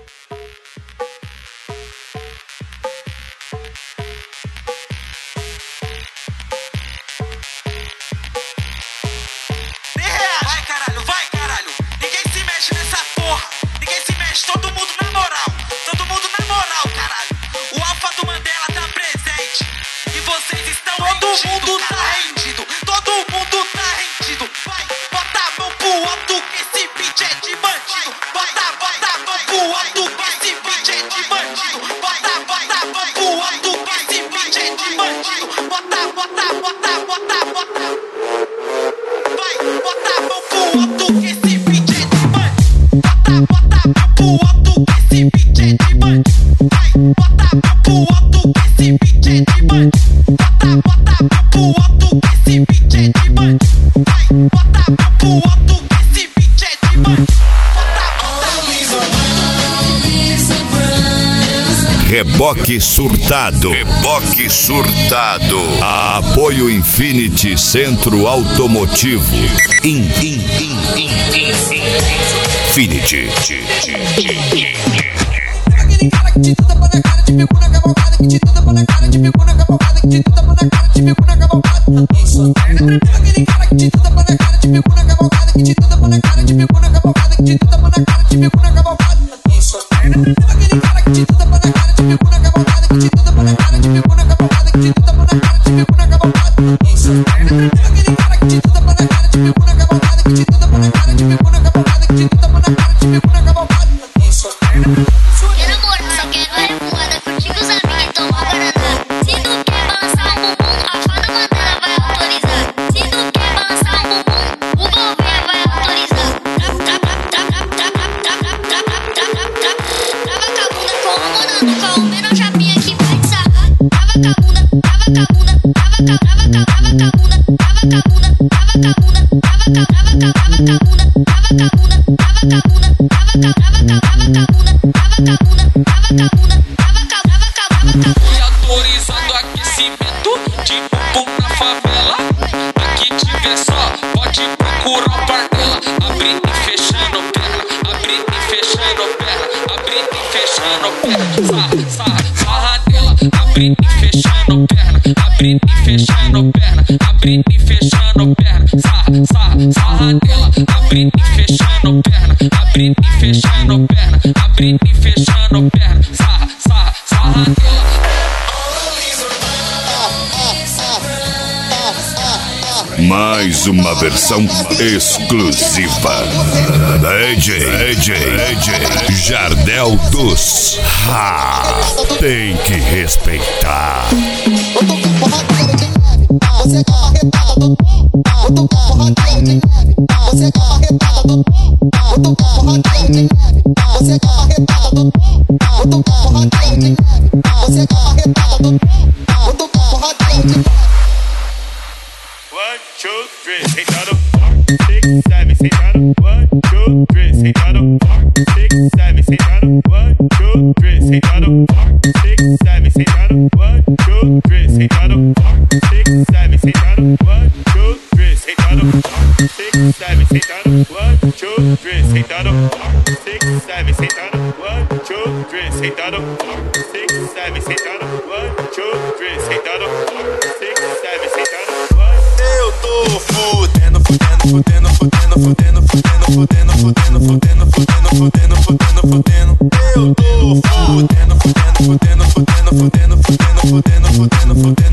Reboque Surtado. Reboque Surtado. Apoio Infinity Centro Automotivo. Infinity. Aquele cara que te tuda pra na cara de bico na cavalgada, que te tuda pra na cara de bico na cavalgada, que te tuda pra na cara de bico na cavalgada. Aquele cara que te tuda pra na cara de bico na cavalgada, que te tuda pra na cara de bico na cavalgada, que te tuda pra na cara de bico na cavalgada. Aquele cara que te tuda pra na cara de bico na cavalgada, que te tuda pra na cara de bico na cavalgada, que te tuda pra na cara de bico na cavalgada. Aquele cara que te tuda pra na cara de bico na cavalgada, que te tuda pra na cara de bico na cavalgada, que te tuda pra na cara de bico na cavalgada. Quer namorar, só quero é voada, curtir com os amigos e tomar guaraná. Se tu quer balançar um bumbum, a fada Mandela vai autorizar. Se tu quer balançar um bumbum, o Gouveia vai autorizar. Trava com a bunda como Monano, com o menor chapinha que vai te sarrar. Trava com a bunda, trava com a bunda, trava com a bunda, trava com a bunda, trava com a bunda, trava com a bunda, trava com a bunda, trava com a bunda, trava com a bunda, trava com a bunda, e autorizando aquecimento de bumbum na favela. Aqui tiver só, pode procurar o par dela. Abrindo e fechando perna, abrindo e fechando perna, abrindo e fechando perna. Sarra dela, abrindo e fechando perna, abrindo e fechando perna, abrindo e fechando perna. Sarra dela, abrindo e fechando perna, abrindo e fechando perna, abrindo e fechando perna. Sarra dela. Mais uma versão exclusiva. DJ Jardel dos. Tem que respeitar. Eu tô com porradeira de neve, você é marretada do eu tô com porradeira de neve, você é marretada do eu tô com porradeira de neve, você é marretada do eu tô com porradeira de neve, você é marretada do eu tô com porradeira de neve. 1, 2, 3, sentado, 6, 7, sentado, 1, 2, 3, sentado, 6, 7, sentado, 1, 2, 3, sentado, 6, 7, sentado, 1, 2, 3, sentado, 6, 7, sentado, 1, 2, 3, sentado, 6, 7, sentado, 1, 2, 3, sentado, 6, 7, sentado, 1, 2, 3, sentado, 6, 7, sentado, 1, 2, 3, sentado, 6, 7, sentado. Eu tô fudendo, fudendo, fudendo, fudendo, fudendo, fudendo, fudendo, fudendo, fudendo, fudendo, fudendo, fudendo. Eu tô fudendo, fudendo, fudendo, fudendo, fudendo, fudendo, fudendo, fudendo, fudendo.